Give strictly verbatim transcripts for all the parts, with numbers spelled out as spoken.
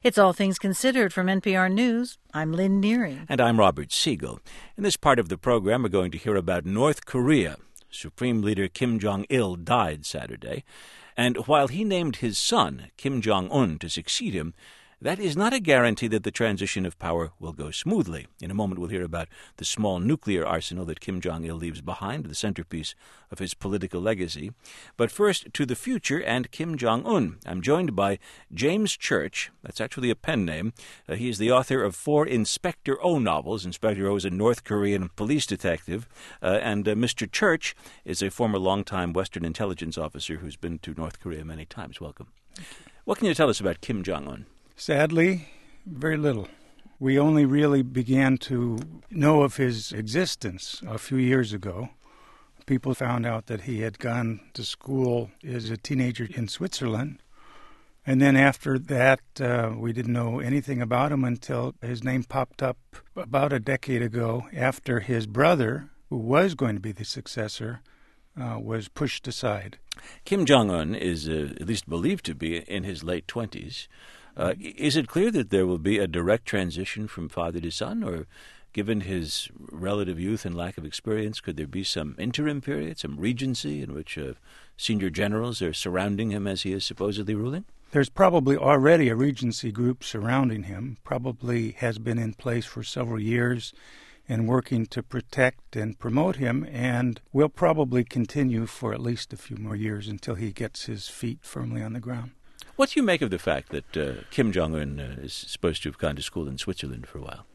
It's All Things Considered from N P R News. I'm Lynn Neary. And I'm Robert Siegel. In this part of the program, we're going to hear about North Korea. Supreme Leader Kim Jong-il died Saturday. And while he named his son, Kim Jong-un, to succeed him, that is not a guarantee that the transition of power will go smoothly. In a moment, we'll hear about the small nuclear arsenal that Kim Jong-il leaves behind, the centerpiece of his political legacy. But first, to the future and Kim Jong-un. I'm joined by James Church. That's actually a pen name. Uh, he is the author of four Inspector O novels. Inspector O is a North Korean police detective. Uh, and uh, Mister Church is a former longtime Western intelligence officer who's been to North Korea many times. Welcome. What can you tell us about Kim Jong-un? Sadly, very little. We only really began to know of his existence a few years ago. People found out that he had gone to school as a teenager in Switzerland. And then after that, uh, we didn't know anything about him until his name popped up about a decade ago after his brother, who was going to be the successor, uh, was pushed aside. Kim Jong-un is uh, at least believed to be in his late twenties. Uh, is it clear that there will be a direct transition from father to son, or given his relative youth and lack of experience, could there be some interim period, some regency in which uh, senior generals are surrounding him as he is supposedly ruling? There's probably already a regency group surrounding him, probably has been in place for several years and working to protect and promote him, and will probably continue for at least a few more years until he gets his feet firmly on the ground. What do you make of the fact that uh, Kim Jong-un uh, is supposed to have gone to school in Switzerland for a while?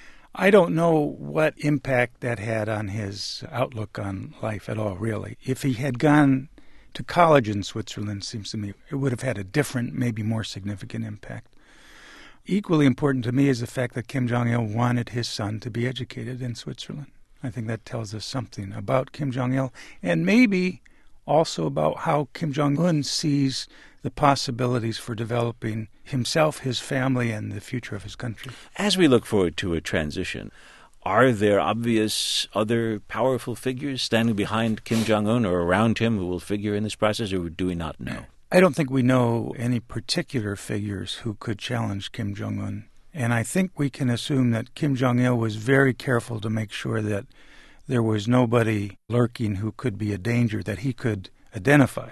I don't know what impact that had on his outlook on life at all, really. If he had gone to college in Switzerland, it seems to me, it would have had a different, maybe more significant impact. Equally important to me is the fact that Kim Jong-il wanted his son to be educated in Switzerland. I think that tells us something about Kim Jong-il, and maybe also about how Kim Jong-un sees the possibilities for developing himself, his family, and the future of his country. As we look forward to a transition, are there obvious other powerful figures standing behind Kim Jong-un or around him who will figure in this process, or do we not know? I don't think we know any particular figures who could challenge Kim Jong-un. And I think we can assume that Kim Jong-il was very careful to make sure that there was nobody lurking who could be a danger that he could identify.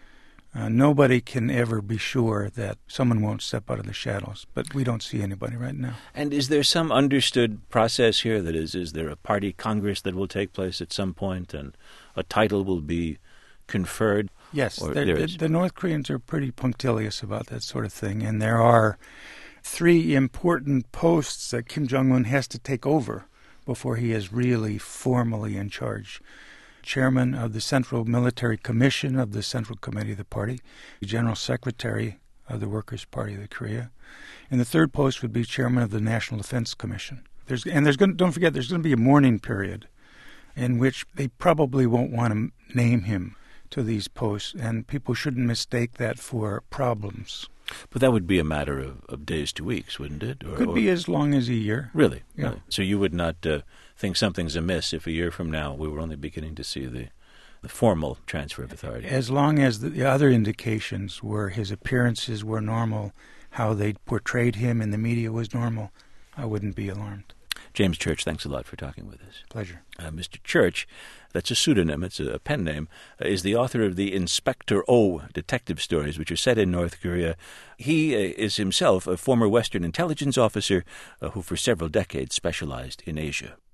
Uh, nobody can ever be sure that someone won't step out of the shadows, but we don't see anybody right now. And is there some understood process here? That is, is there a party congress that will take place at some point and a title will be conferred? Yes, there the, is? the North Koreans are pretty punctilious about that sort of thing, and there are three important posts that Kim Jong-un has to take over before he is really formally in charge. Chairman of the Central Military Commission of the Central Committee of the Party, General Secretary of the Workers' Party of the Korea, and the third post would be Chairman of the National Defense Commission. There's, and there's going to, don't forget, there's going to be a mourning period in which they probably won't want to name him to these posts, and people shouldn't mistake that for problems. But that would be a matter of, of days to weeks, wouldn't it? Or, Could or... be as long as a year. Really? Yeah. Really? So you would not uh, think something's amiss if a year from now we were only beginning to see the, the formal transfer of authority? As long as the, the other indications were his appearances were normal, how they portrayed him in the media was normal, I wouldn't be alarmed. James Church, thanks a lot for talking with us. Pleasure. Uh, Mister Church, that's a pseudonym, it's a pen name, uh, is the author of the Inspector O detective stories, which are set in North Korea. He uh, is himself a former Western intelligence officer uh, who for several decades specialized in Asia.